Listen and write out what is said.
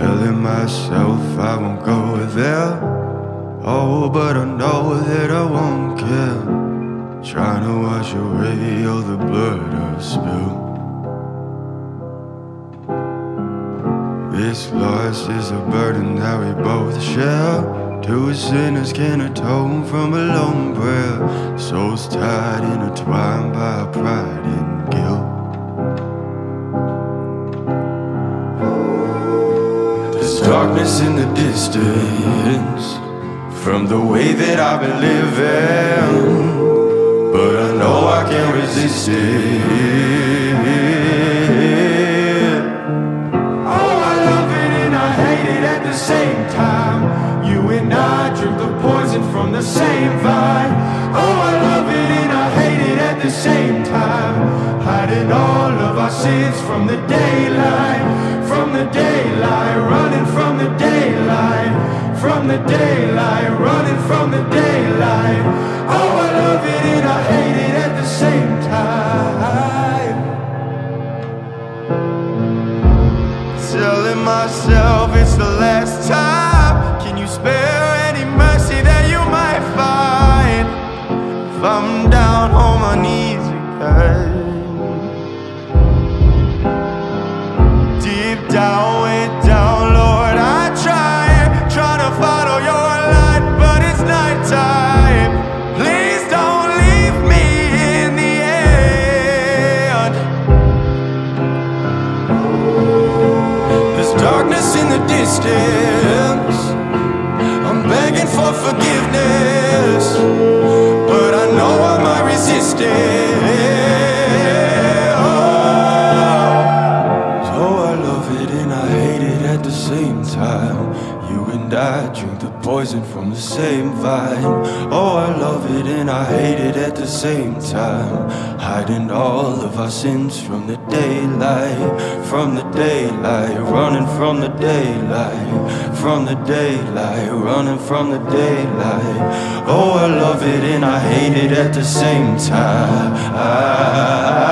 Telling myself I won't go there. Oh, but I know that I won't care. Trying to wash away all the blood I've spilled. This loss is a burden that we both share. Two sinners can atone from a lone prayer. Souls tied, intertwined by pride and guilt. There's darkness in the distance from the way that I've been living, but I know I can't resist it. Oh, I love it and I hate it at the same time. You and I drink the poison from the same vine. Oh, I love it and I hate it at the same time. Hiding all of our sins from the daylight, from the daylight, running from the daylight, from the daylight, running from the daylight. Oh, I love it and I hate it at the same time. Telling myself it's the last time. Can you spare any mercy that you might find if I'm down on my knees again? Deep down, way down, Lord, I try to follow your light, but it's nighttime. Please don't leave me in the end. There's darkness in the distance. I'm begging for forgiveness, but I know I might resist it. Oh, I love it and I hate it at the same time. You and I drink the poison from the same vine. Oh, I love it and I hate it at the same time. Hiding all of our sins from the daylight, from the daylight, running from the daylight, from the daylight, running from the daylight. Oh, I love it and I hate it at the same time.